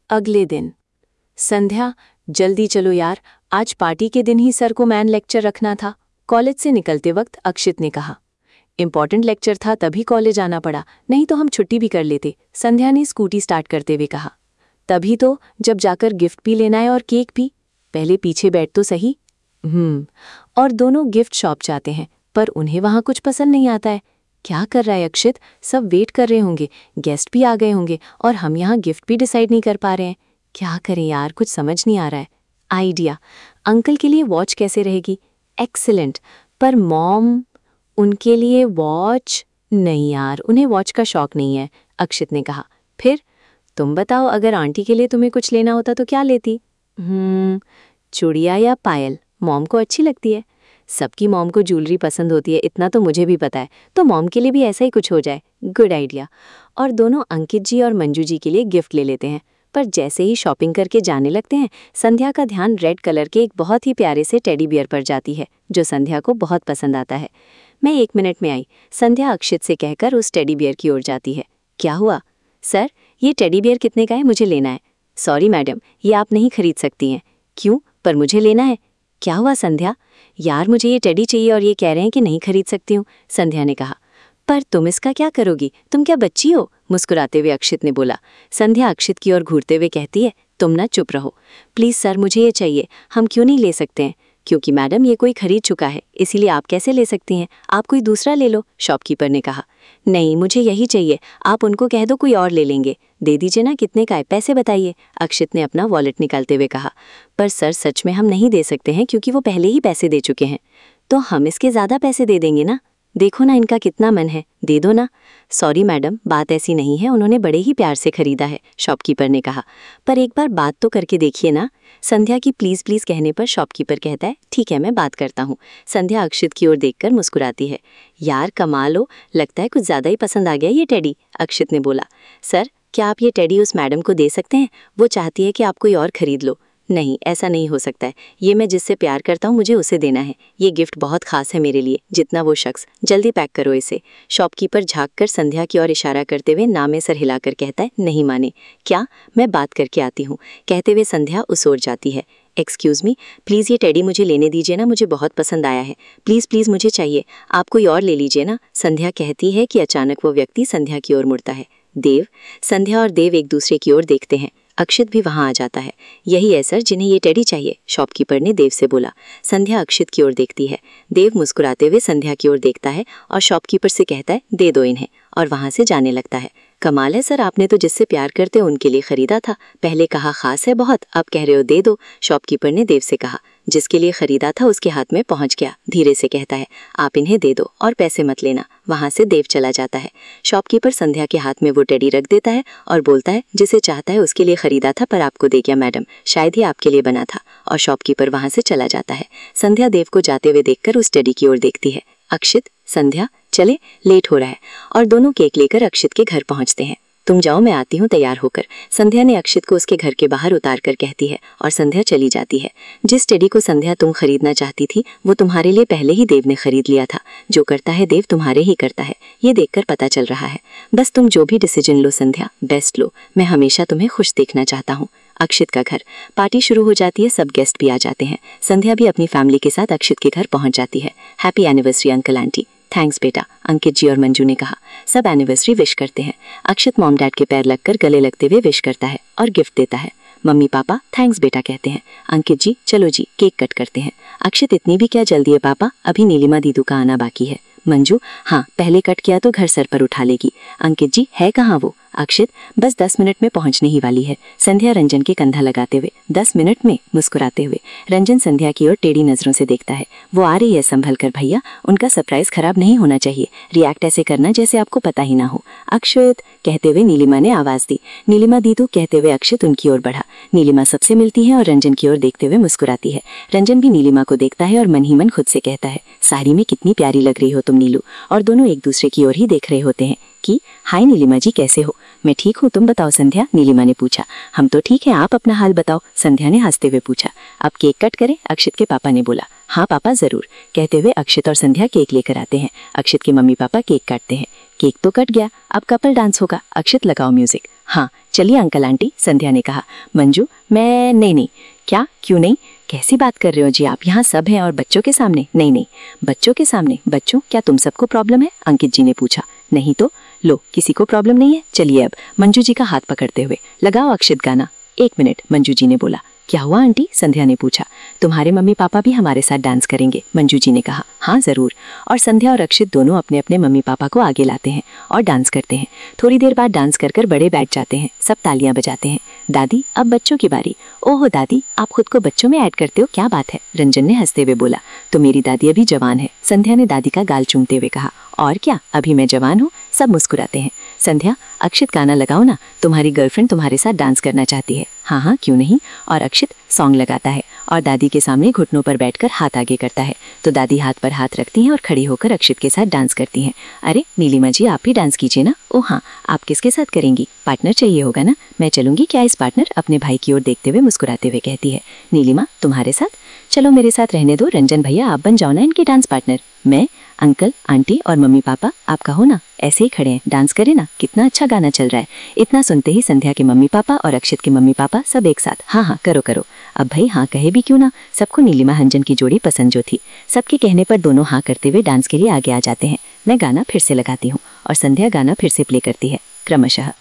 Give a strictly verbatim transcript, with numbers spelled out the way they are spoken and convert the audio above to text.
अगले दिन। संध्या, जल्दी चलो यार, आज पार्टी के दिन ही सर को मैन लेक्चर रखना था। कॉलेज से निकलते वक्त अक्षित ने कहा। इम्पॉर्टेंट लेक्चर था तभी कॉलेज आना पड़ा, नहीं तो हम छुट्टी भी कर लेते, संध्या ने स्कूटी स्टार्ट करते हुए कहा। तभी तो, जब जाकर गिफ्ट भी लेना है और केक भी। पहले पीछे बैठ तो सही। हम्म और दोनों गिफ्ट शॉप जाते हैं, पर उन्हें वहां कुछ पसंद नहीं आता है। क्या कर रहा है अक्षित? सब वेट कर रहे होंगे, गेस्ट भी आ गए होंगे और हम यहाँ गिफ्ट भी डिसाइड नहीं कर पा रहे हैं। क्या करें यार, कुछ समझ नहीं आ रहा है। आइडिया, अंकल के लिए वॉच कैसे रहेगी? एक्सीलेंट। पर मॉम, उनके लिए वॉच? नहीं यार, उन्हें वॉच का शौक नहीं है, अक्षित ने कहा। फिर तुम बताओ, अगर आंटी के लिए तुम्हें कुछ लेना होता तो क्या लेती? हम्म चूड़िया या पायल? मॉम को अच्छी लगती है। सबकी मॉम को ज्वेलरी पसंद होती है, इतना तो मुझे भी पता है, तो मॉम के लिए भी ऐसा ही कुछ हो जाए। Good idea. और दोनों अंकित जी और मंजू जी के लिए गिफ्ट ले लेते हैं। पर जैसे ही शॉपिंग करके जाने लगते हैं, संध्या का ध्यान रेड कलर के एक बहुत ही प्यारे से टेडी बियर पर जाती है, जो संध्या को बहुत पसंद आता है। मैं एक मिनट में आई, संध्या अक्षित से कहकर उस टेडी बियर की ओर जाती है। क्या हुआ? सर, ये टेडी बियर कितने का है? मुझे लेना है। सॉरी मैडम, ये आप नहीं खरीद सकती हैं। क्यों? पर मुझे लेना है। क्या हुआ संध्या? यार, मुझे ये टेडी चाहिए और ये कह रहे हैं कि नहीं खरीद सकती हूँ, संध्या ने कहा। पर तुम इसका क्या करोगी? तुम क्या बच्ची हो? मुस्कुराते हुए अक्षित ने बोला। संध्या अक्षित की ओर घूरते हुए कहती है, तुम ना चुप रहो प्लीज़ सर, मुझे ये चाहिए। हम क्यों नहीं ले सकते हैं? क्योंकि मैडम ये कोई खरीद चुका है, इसीलिए आप कैसे ले सकती हैं? आप कोई दूसरा ले लो, शॉपकीपर ने कहा। नहीं, मुझे यही चाहिए, आप उनको कह दो कोई और ले लेंगे। दे दीजिए ना, कितने का है, पैसे बताइए, अक्षित ने अपना वॉलेट निकालते हुए कहा। पर सर, सच में हम नहीं दे सकते हैं, क्योंकि वो पहले ही पैसे दे चुके हैं। तो हम इसके ज़्यादा पैसे दे देंगे ना। देखो ना, इनका कितना मन है, दे दो ना। सॉरी मैडम, बात ऐसी नहीं है, उन्होंने बड़े ही प्यार से खरीदा है, शॉपकीपर ने कहा। पर एक बार बात तो करके देखिए ना। संध्या की प्लीज़ प्लीज़ कहने पर शॉपकीपर कहता है, ठीक है, मैं बात करता हूँ। संध्या अक्षित की ओर देखकर मुस्कुराती है। यार कमाल हो, लगता है कुछ ज़्यादा ही पसंद आ गया ये टेडी, अक्षित ने बोला। सर, क्या आप ये टेडी उस मैडम को दे सकते हैं? वो चाहती है कि आप कोई और खरीद लो। नहीं, ऐसा नहीं हो सकता है, ये मैं जिससे प्यार करता हूँ मुझे उसे देना है। ये गिफ्ट बहुत खास है मेरे लिए, जितना वो शख्स। जल्दी पैक करो इसे। शॉपकीपर झांककर संध्या की ओर इशारा करते हुए नामे सर हिलाकर कहता है, नहीं माने। क्या? मैं बात करके आती हूँ, कहते हुए संध्या उस ओर जाती है। एक्सक्यूज़ मी, प्लीज़ ये टेडी मुझे लेने दीजिए ना, मुझे बहुत पसंद आया है। प्लीज़ प्लीज़ मुझे चाहिए, आप कोई और ले लीजिए ना, संध्या कहती है कि अचानक वो व्यक्ति संध्या की ओर मुड़ता है। देव। संध्या और देव एक दूसरे की ओर देखते हैं। अक्षित भी वहां आ जाता है। यही है सर, जिन्हें ये टेडी चाहिए, शॉपकीपर ने देव से बोला। संध्या अक्षित की ओर देखती है। देव मुस्कुराते हुए संध्या की ओर देखता है और शॉपकीपर से कहता है, दे दो इन्हें, और वहां से जाने लगता है। कमाल है सर, आपने तो जिससे प्यार करते हो उनके लिए खरीदा था। पहले कहा खास है बहुत, अब कह रहे हो दे दो, शॉपकीपर ने देव से कहा। जिसके लिए खरीदा था उसके हाथ में पहुंच गया, धीरे से कहता है, आप इन्हें दे दो और पैसे मत लेना। वहां से देव चला जाता है। शॉपकीपर संध्या के हाथ में वो टेडी रख देता है और बोलता है, जिसे चाहता है उसके लिए खरीदा था, पर आपको दे गया मैडम, शायद ही आपके लिए बना था। और शॉपकीपर वहां से चला जाता है। संध्या देव को जाते हुए देखकर उस टेडी की ओर देखती है। अक्षित, संध्या, चले, लेट हो रहा है। और दोनों केक लेकर अक्षित के घर पहुंचते हैं। तुम जाओ, मैं आती हूँ तैयार होकर, संध्या ने अक्षित को उसके घर के बाहर उतार कर कहती है, और संध्या चली जाती है। जिस टेडी को संध्या तुम खरीदना चाहती थी, वो तुम्हारे लिए पहले ही देव ने खरीद लिया था। जो करता है देव तुम्हारे ही करता है, ये देखकर पता चल रहा है। बस तुम जो भी डिसीजन लो संध्या, बेस्ट लो, मैं हमेशा तुम्हें खुश देखना चाहता हूँ। अक्षित का घर। पार्टी शुरू हो जाती है, सब गेस्ट भी आ जाते हैं। संध्या भी अपनी फैमिली के साथ अक्षित के घर पहुंच जाती है। Happy anniversary uncle aunty. Thanks बेटा, अंकित जी और मंजू ने कहा। सब एनिवर्सरी विश करते हैं। अक्षित मॉम डैड के पैर लगकर गले लगते हुए विश करता है और गिफ्ट देता है। मम्मी पापा थैंक्स बेटा कहते हैं। अंकित जी, चलो जी केक कट करते हैं। अक्षित, इतनी भी क्या जल्दी है पापा, अभी नीलिमा दीदू का आना बाकी है। मंजू, हाँ, पहले कट किया तो घर सर पर उठा लेगी। अंकित जी, है कहाँ वो? अक्षित, बस दस मिनट में पहुंचने ही वाली है। संध्या रंजन के कंधा लगाते हुए। दस मिनट में? मुस्कुराते हुए रंजन संध्या की ओर टेढ़ी नजरों से देखता है। वो आ रही है, संभल कर भैया, उनका सरप्राइज खराब नहीं होना चाहिए। रिएक्ट ऐसे करना जैसे आपको पता ही ना हो। अक्षित कहते हुए नीलिमा ने आवाज दी। नीलिमा दीदू कहते हुए अक्षित उनकी ओर बढ़ा। नीलिमा सबसे मिलती है और रंजन की ओर देखते हुए मुस्कुराती है। रंजन भी नीलिमा को देखता है और मन ही मन खुद से कहता है, साड़ी में कितनी प्यारी लग रही हो तुम नीलू। और दोनों एक दूसरे की ओर ही देख रहे होते हैं कि हाय नीलिमा जी, कैसे हो? मैं ठीक हूँ, तुम बताओ संध्या, नीलिमा ने पूछा। हम तो ठीक है, आप अपना हाल बताओ, संध्या ने हंसते हुए पूछा। अब केक कट करें? अक्षित के पापा ने बोला। हाँ पापा जरूर, कहते हुए अक्षित और संध्या केक लेकर आते हैं। अक्षित के मम्मी पापा केक काटते हैं। केक तो कट गया, अब कपल डांस होगा। अक्षित, लगाओ म्यूजिक। हाँ चलिए अंकल आंटी, संध्या ने कहा। मंजू, मैं नहीं नहीं। क्या, क्यों नहीं? कैसी बात कर रहे हो जी आप? यहाँ सब हैं और बच्चों के सामने? नहीं नहीं, बच्चों के सामने? बच्चों, क्या तुम सबको प्रॉब्लम है? अंकित जी ने पूछा। नहीं तो, लो किसी को प्रॉब्लम नहीं है। चलिए अब, मंजू जी का हाथ पकड़ते हुए, लगाओ अक्षित गाना। एक मिनट, मंजू जी ने बोला। क्या हुआ आंटी? संध्या ने पूछा। तुम्हारे मम्मी पापा भी हमारे साथ डांस करेंगे, मंजू जी ने कहा। हाँ जरूर। और संध्या और अक्षित दोनों अपने अपने मम्मी पापा को आगे लाते हैं और डांस करते हैं। थोड़ी देर बाद डांस कर कर बड़े बैठ जाते हैं, सब तालियां बजाते हैं। दादी, अब बच्चों की बारी। ओहो दादी, आप खुद को बच्चों में ऐड करते हो, क्या बात है? रंजन ने हंसते हुए बोला। तो मेरी दादी अभी जवान है, संध्या ने दादी का गाल चूमते हुए कहा। और क्या, अभी मैं जवान हूँ। सब मुस्कुराते हैं। संध्या, अक्षित गाना लगाओ ना, तुम्हारी गर्लफ्रेंड तुम्हारे साथ डांस करना चाहती है। हाँ हाँ, क्यों नहीं। और अक्षित सॉन्ग लगाता है और दादी के सामने घुटनों पर बैठकर हाथ आगे करता है। तो दादी हाथ पर हाथ रखती हैं और खड़ी होकर अक्षित के साथ डांस करती हैं। अरे नीलिमा जी, आप भी डांस कीजिए ना। ओ हाँ, आप किसके साथ करेंगी? पार्टनर चाहिए होगा ना। मैं चलूंगी क्या? इस पार्टनर अपने भाई की ओर देखते हुए मुस्कुराते हुए कहती है। नीलिमा, तुम्हारे साथ? चलो मेरे साथ रहने दो। रंजन भैया, आप बन जाओ ना इनके डांस पार्टनर। मैं? अंकल आंटी और मम्मी पापा, आप कहो ना, ऐसे ही खड़े हैं, डांस करें ना। कितना अच्छा गाना चल रहा है। इतना सुनते ही संध्या के मम्मी पापा और अक्षित के मम्मी पापा सब एक साथ, हाँ हाँ करो करो। अब भाई हाँ कहे भी क्यों ना, सबको नीलिमा हंजन की जोड़ी पसंद जो थी। सबके कहने पर दोनों हाँ करते हुए डांस के लिए आगे आ जाते हैं। मैं गाना फिर से लगाती हूँ और संध्या गाना फिर से प्ले करती है क्रमशः।